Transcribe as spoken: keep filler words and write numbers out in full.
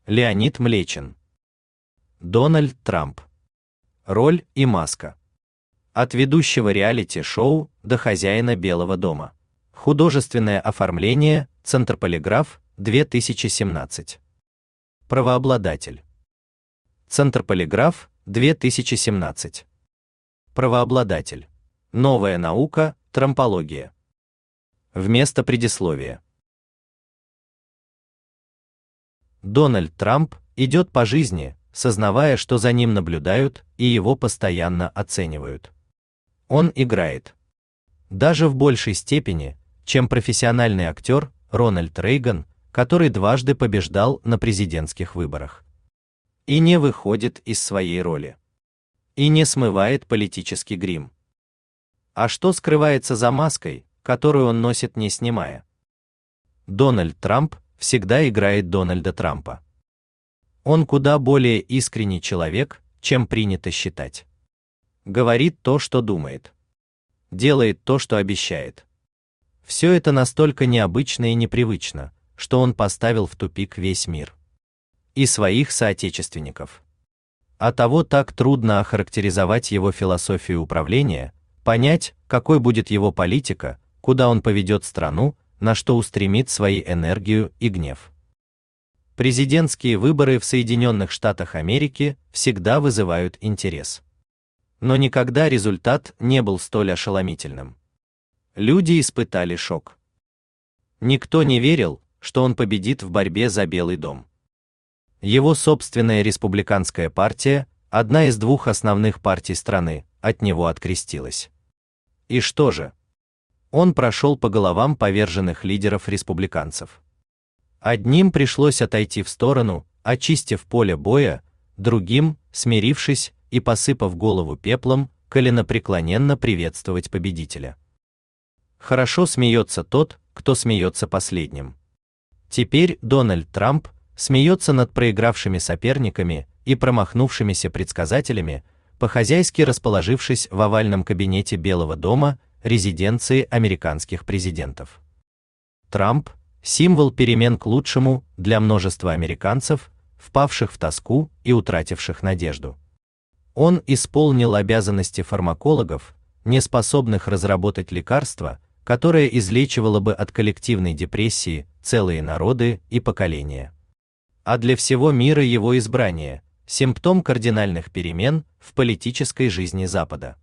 Леонид Млечин. Дональд Трамп. Роль и маска. От ведущего реалити-шоу до хозяина Белого дома. Художественное оформление, Центр Полиграф, две тысячи семнадцать. Правообладатель. Центр Полиграф, две тысячи семнадцать. Правообладатель. Новая наука, трампология. Вместо предисловия. Дональд Трамп идет по жизни, сознавая, что за ним наблюдают и его постоянно оценивают. Он играет. Даже в большей степени, чем профессиональный актер Рональд Рейган, который дважды побеждал на президентских выборах. И не выходит из своей роли. И не смывает политический грим. А что скрывается за маской, которую он носит, не снимая? Дональд Трамп всегда играет Дональда Трампа. Он куда более искренний человек, чем принято считать. Говорит то, что думает. Делает то, что обещает. Все это настолько необычно и непривычно, что он поставил в тупик весь мир. И своих соотечественников. Оттого так трудно охарактеризовать его философию управления, понять, какой будет его политика, куда он поведет страну, на что устремит свою энергию и гнев. Президентские выборы в Соединенных Штатах Америки всегда вызывают интерес. Но никогда результат не был столь ошеломительным. Люди испытали шок. Никто не верил, что он победит в борьбе за Белый дом. Его собственная республиканская партия, одна из двух основных партий страны, от него открестилась. И что же? Он прошел по головам поверженных лидеров республиканцев. Одним пришлось отойти в сторону, очистив поле боя, другим, смирившись и посыпав голову пеплом, коленопреклоненно приветствовать победителя. Хорошо смеется тот, кто смеется последним. Теперь Дональд Трамп смеется над проигравшими соперниками и промахнувшимися предсказателями, по-хозяйски расположившись в овальном кабинете Белого дома, резиденции американских президентов. Трамп – символ перемен к лучшему для множества американцев, впавших в тоску и утративших надежду. Он исполнил обязанности фармакологов, не способных разработать лекарство, которое излечивало бы от коллективной депрессии целые народы и поколения. А для всего мира его избрание – симптом кардинальных перемен в политической жизни Запада.